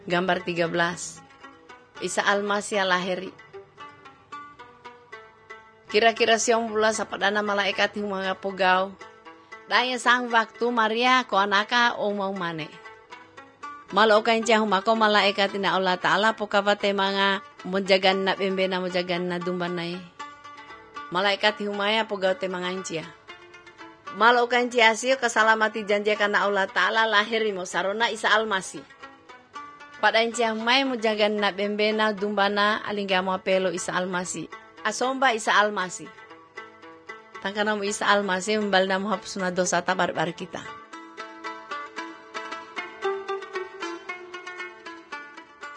Gambar 13. Isa Almasih lahir. Kira-kira siang pula sapadana malaikat yung mga pugaw. Dahil sang waktu Maria ko anaka o mau mane. Malaukan siya humako malaikat na Allah Ta'ala po kabate mga mujagan na pembena mujagan na dumbanay. Malaikat humaya pugaw te mga siya. Malaukan siya siyo kasalamati janji kana Allah Ta'ala lahir mo sarona Isa Almasih. Padain siya humay mujagan na pembena dumbana alingga mo pelo Isa Almasih. Asomba Isa Almasih. Tangka na mo Isa Almasih, mbal na mo hapos na dosa tabar-bar kita.